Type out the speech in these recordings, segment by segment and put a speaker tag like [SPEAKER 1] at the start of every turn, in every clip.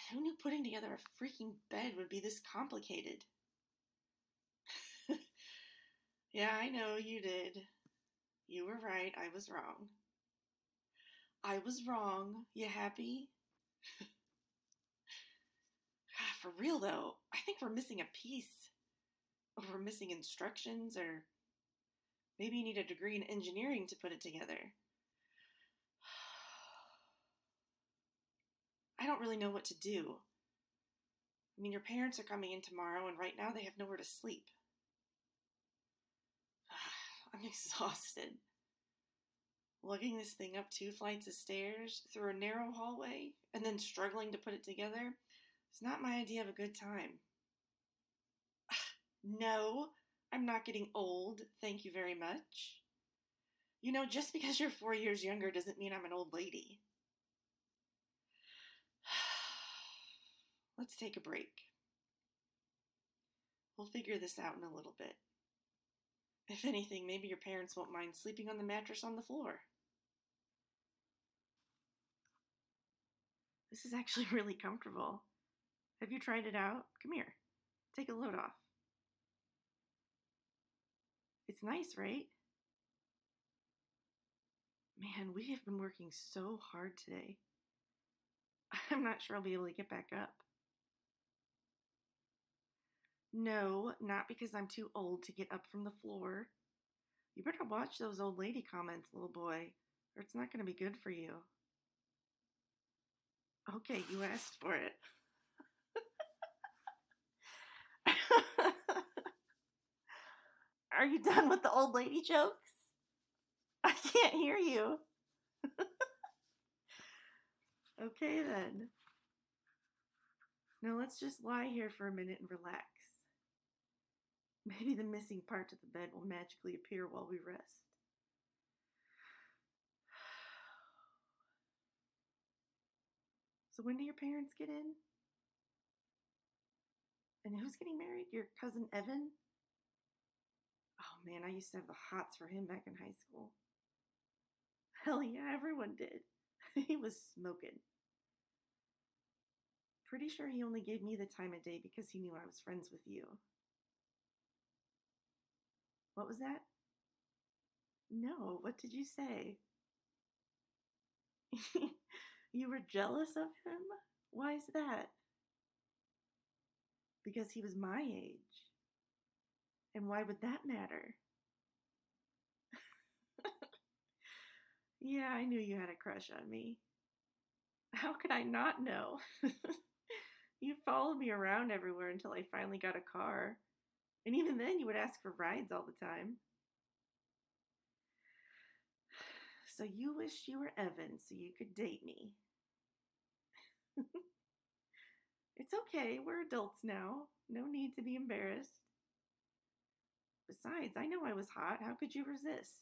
[SPEAKER 1] Who knew putting together a freaking bed would be this complicated? Yeah, I know you did. You were right. I was wrong. I was wrong. You happy? For real, though, I think we're missing a piece. Or we're missing instructions, or maybe you need a degree in engineering to put it together. I don't really know what to do. I mean, your parents are coming in tomorrow, and right now they have nowhere to sleep. I'm exhausted. Lugging this thing up 2 flights of stairs, through a narrow hallway, and then struggling to put it together is not my idea of a good time. No, I'm not getting old, thank you very much. You know, just because you're 4 years younger doesn't mean I'm an old lady. Let's take a break. We'll figure this out in a little bit. If anything, maybe your parents won't mind sleeping on the mattress on the floor. This is actually really comfortable. Have you tried it out? Come here. Take a load off. It's nice, right? Man, we have been working so hard today. I'm not sure I'll be able to get back up. No, not because I'm too old to get up from the floor. You better watch those old lady comments, little boy, or it's not going to be good for you. Okay, you asked for it. Are you done with the old lady jokes? I can't hear you. Okay, then. Now let's just lie here for a minute and relax. Maybe the missing part of the bed will magically appear while we rest. So when do your parents get in? And who's getting married? Your cousin Evan? Oh man, I used to have the hots for him back in high school. Hell yeah, everyone did. He was smoking. Pretty sure he only gave me the time of day because he knew I was friends with you. What was that? No, what did you say? You were jealous of him? Why is that? Because he was my age. And why would that matter? Yeah, I knew you had a crush on me. How could I not know? You followed me around everywhere until I finally got a car. And even then, you would ask for rides all the time. So you wished you were Evan so you could date me. It's okay, we're adults now. No need to be embarrassed. Besides, I know I was hot. How could you resist?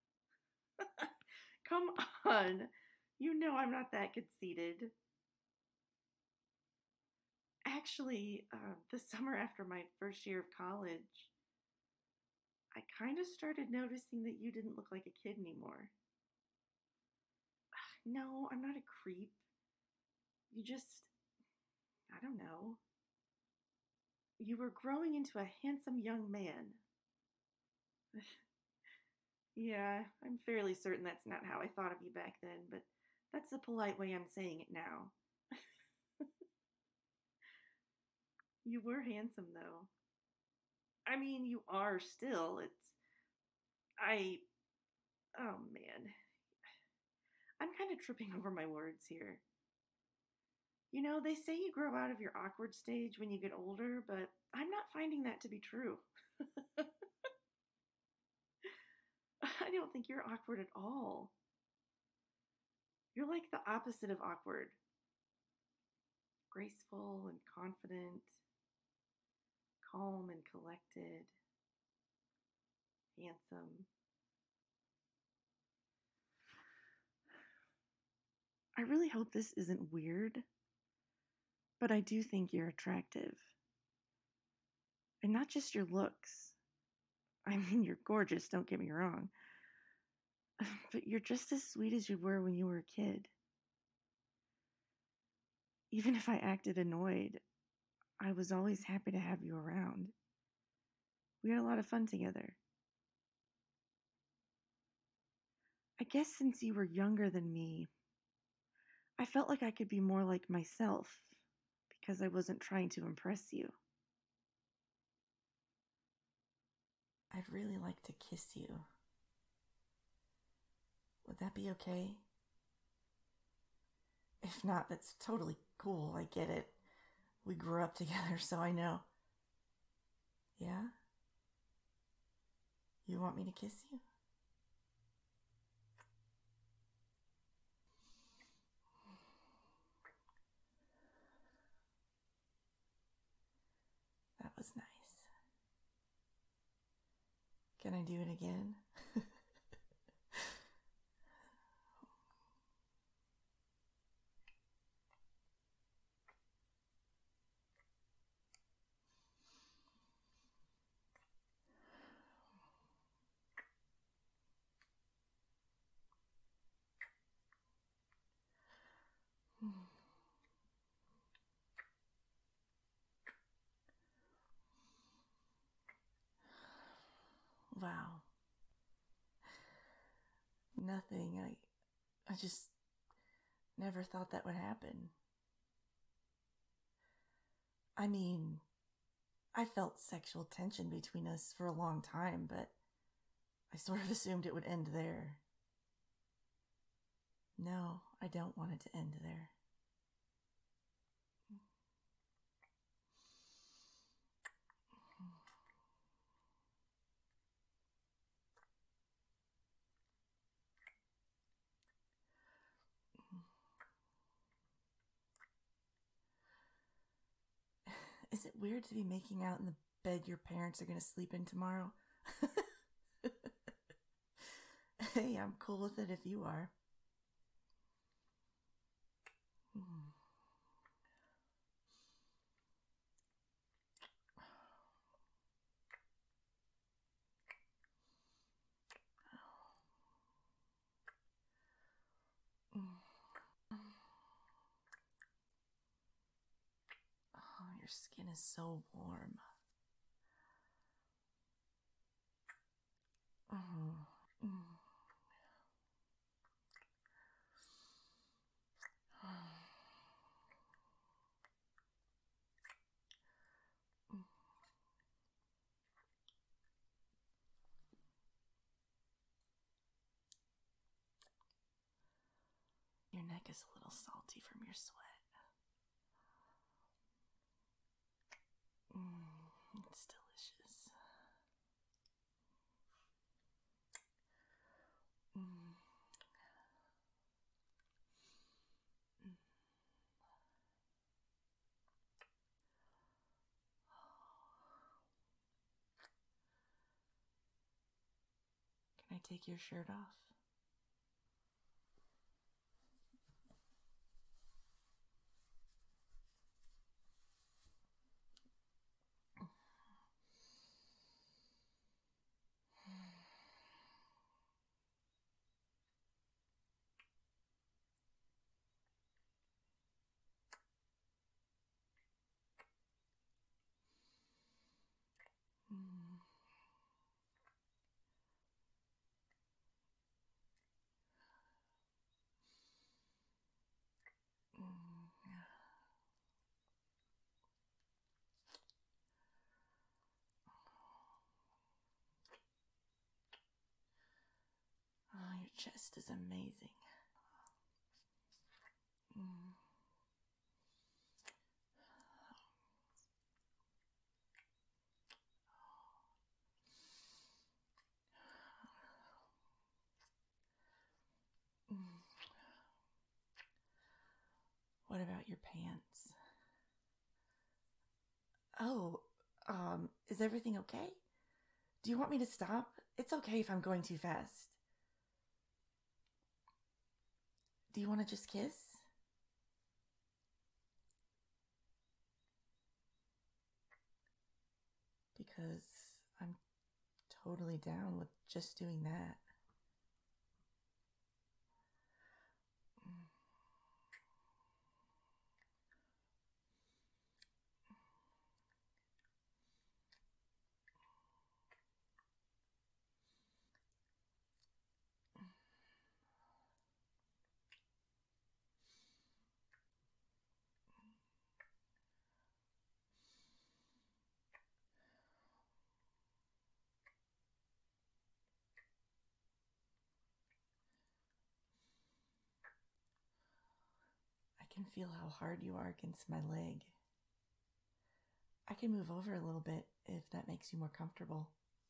[SPEAKER 1] Come on. You know I'm not that conceited. Actually, the summer after my first year of college, I kind of started noticing that you didn't look like a kid anymore. No, I'm not a creep. You just, I don't know. You were growing into a handsome young man. Yeah, I'm fairly certain that's not how I thought of you back then, but that's the polite way I'm saying it now. You were handsome, though. I mean, you are still. I, oh man. I'm kind of tripping over my words here. You know, they say you grow out of your awkward stage when you get older, but I'm not finding that to be true. I don't think you're awkward at all. You're like the opposite of awkward. Graceful and confident, calm and collected, handsome. I really hope this isn't weird, but I do think you're attractive. And not just your looks. I mean, you're gorgeous, don't get me wrong. But you're just as sweet as you were when you were a kid. Even if I acted annoyed, I was always happy to have you around. We had a lot of fun together. I guess since you were younger than me, I felt like I could be more like myself because I wasn't trying to impress you. I'd really like to kiss you. Would that be okay? If not, that's totally cool. I get it. We grew up together, so I know. Yeah? You want me to kiss you? That was nice. Can I do it again? Wow. Nothing. I just never thought that would happen. I mean, I felt sexual tension between us for a long time, but I sort of assumed it would end there. No, I don't want it to end there. Is it weird to be making out in the bed your parents are going to sleep in tomorrow? Hey, I'm cool with it if you are. Oh, your skin is so warm. Oh. Your neck is a little salty from your sweat. It's delicious. Can I take your shirt off? Oh, your chest is amazing. What about your pants? Oh, is everything okay? Do you want me to stop? It's okay if I'm going too fast. Do you want to just kiss? Because I'm totally down with just doing that.
[SPEAKER 2] can feel how hard you are against my leg. I can move over a little bit if that makes you more comfortable.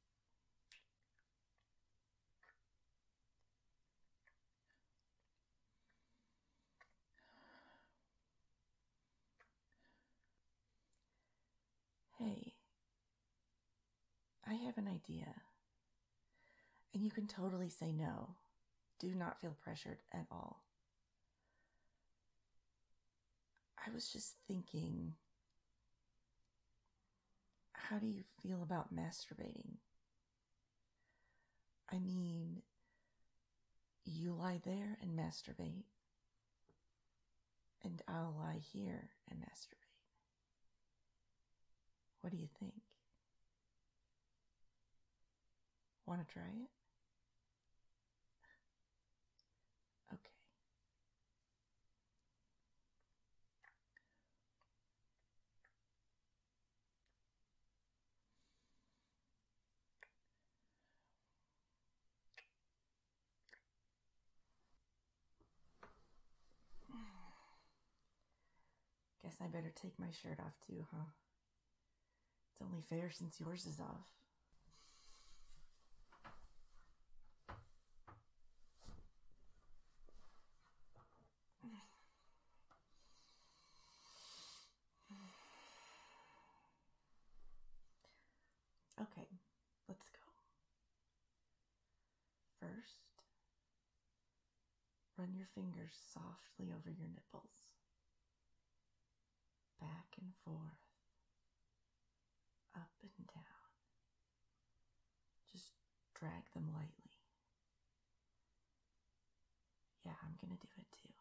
[SPEAKER 2] Hey, I have an idea. And you can totally say no. Do not feel pressured at all. I was just thinking, how do you feel about masturbating? I mean, you lie there and masturbate, and I'll lie here and masturbate. What do you think? Want to try it? Okay. Guess I better take my shirt off too, huh? It's only fair since yours is off. Okay, let's go. First, run your fingers softly over your nipples. Back and forth. Up and down. Just drag them lightly. Yeah, I'm gonna do it too.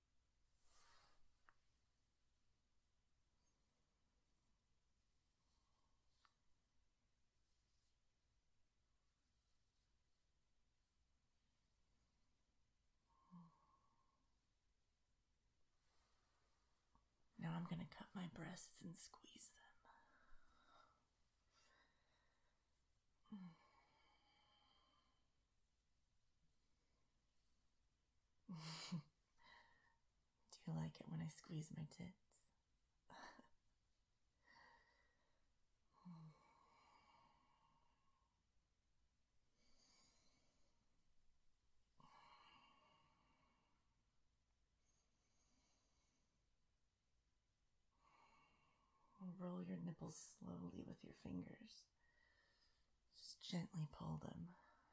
[SPEAKER 2] Now I'm gonna cut my breasts and squeeze them. Do you like it when I squeeze my tits? Roll your nipples slowly with your fingers. Just gently pull them.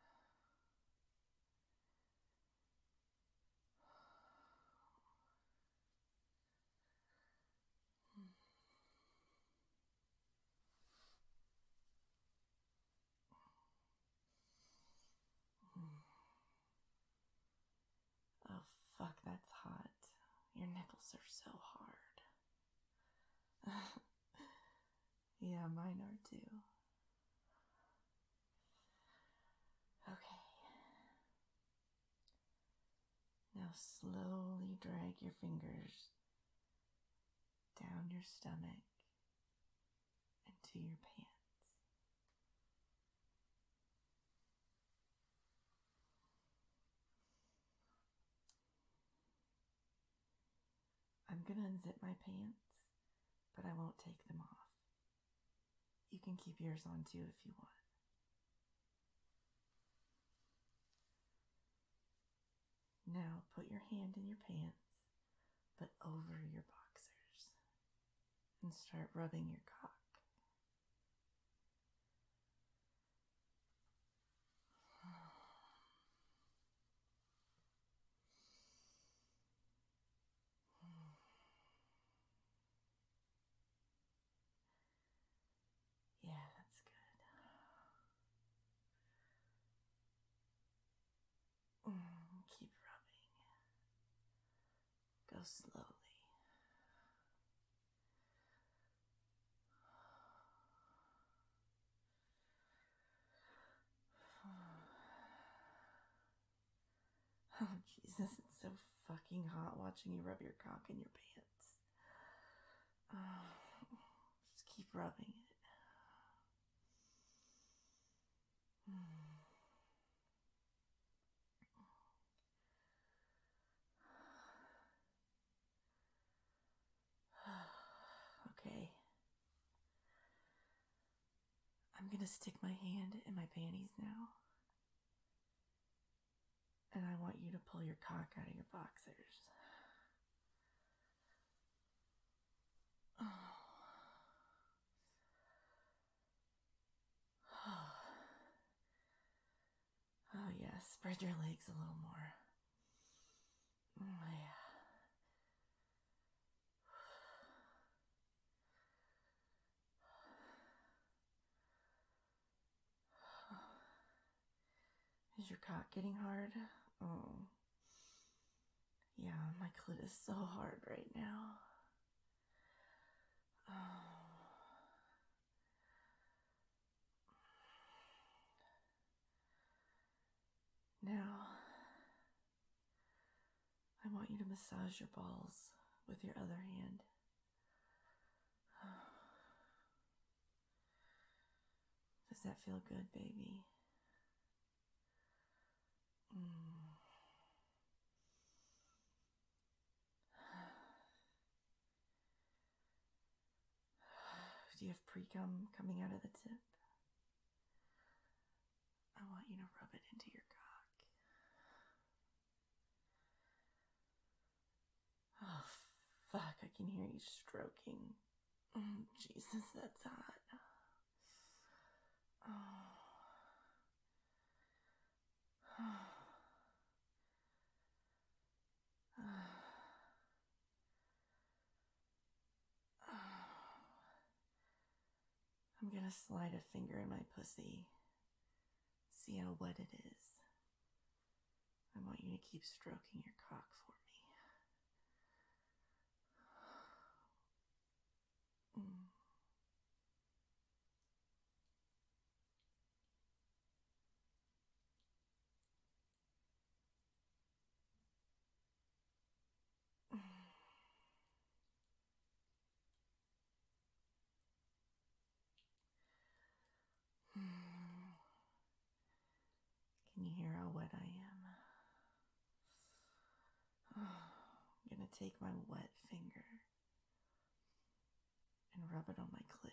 [SPEAKER 2] Oh, fuck, that's hot. Your nipples are so hard. Yeah, mine are too. Okay. Now slowly drag your fingers down your stomach and to your pants. I'm gonna unzip my pants, but I won't take them off. You can keep yours on too if you want. Now put your hand in your pants, but over your boxers, and start rubbing your cock. Yeah, that's good. Keep rubbing. Go slowly. Oh, Jesus, it's so fucking hot watching you rub your cock in your pants. Just keep rubbing it. to stick my hand in my panties now. And I want you to pull your cock out of your boxers. Oh. Oh, yeah. Spread your legs a little more. Oh, yeah. Is your cock getting hard? Oh. Yeah, my clit is so hard right now. Oh. Now, I want you to massage your balls with your other hand. Does that feel good, baby? Do you have pre-cum coming out of the tip? I want you to rub it into your cock. Oh, fuck, I can hear you stroking. Jesus, that's hot. Oh. I'm gonna slide a finger in my pussy. See how wet it is. I want you to keep stroking your cock for me. Can you hear how wet I am? I'm gonna take my wet finger and rub it on my clit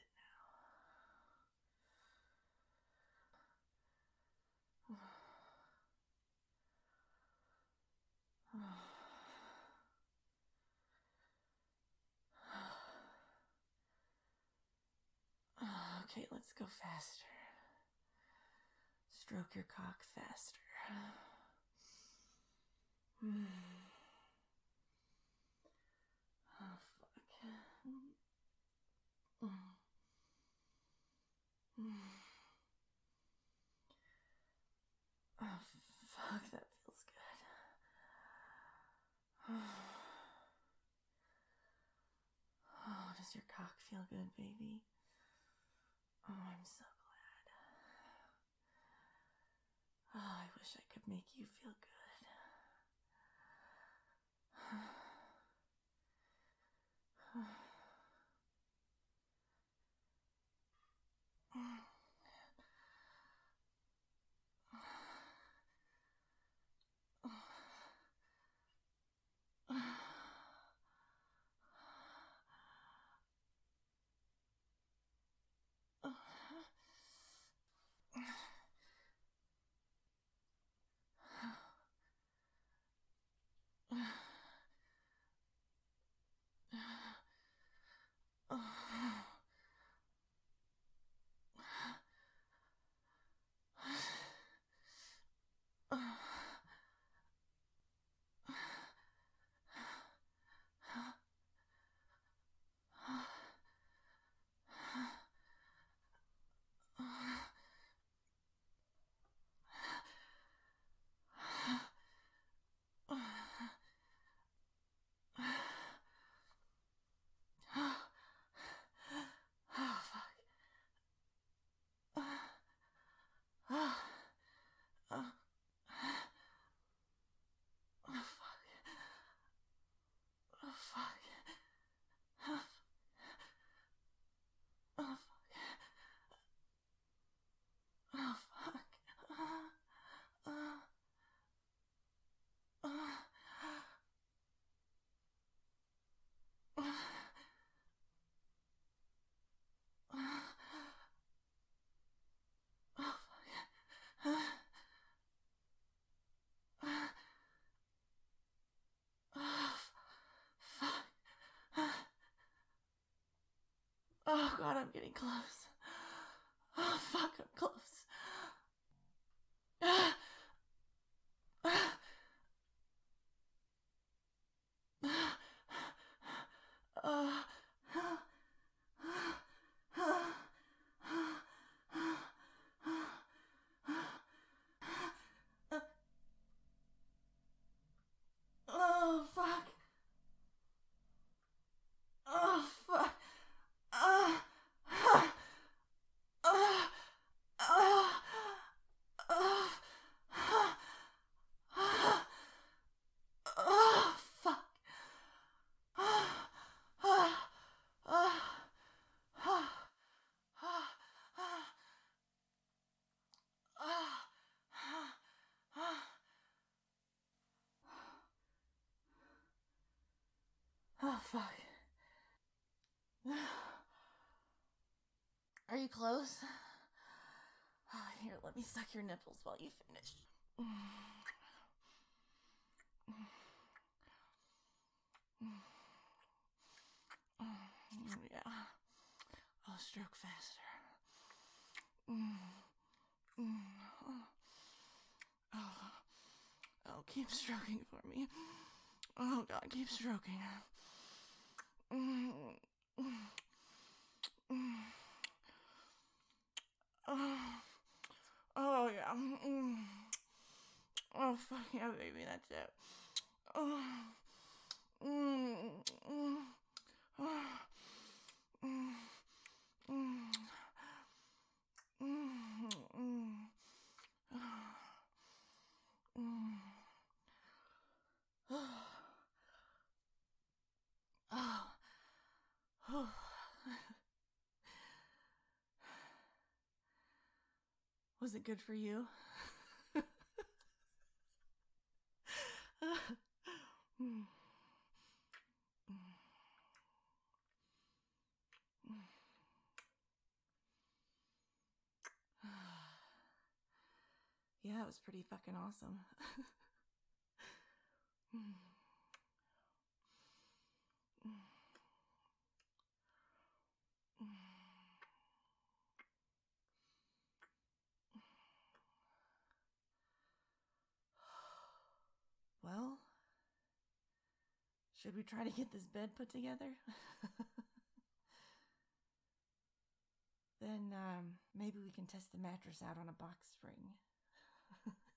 [SPEAKER 2] now. Okay, let's go faster. Stroke your cock faster. Oh, fuck. Oh, fuck, that feels good. Oh, does your cock feel good, baby? Oh, I'm so glad. Oh, I wish I could make you feel good. Oh God, I'm getting close. Oh fuck, I'm close. Oh fuck. Oh fuck. Oh fuck. Oh fuck. Are you close? Here, let me suck your nipples while you finish. Yeah. I'll stroke faster. Oh, keep stroking for me. Oh God, keep stroking. Oh yeah. Oh fuck yeah, baby, that's it. Oh. Was it good for you? Yeah, it was pretty fucking awesome. Well, should we try to get this bed put together? Then maybe we can test the mattress out on a box spring.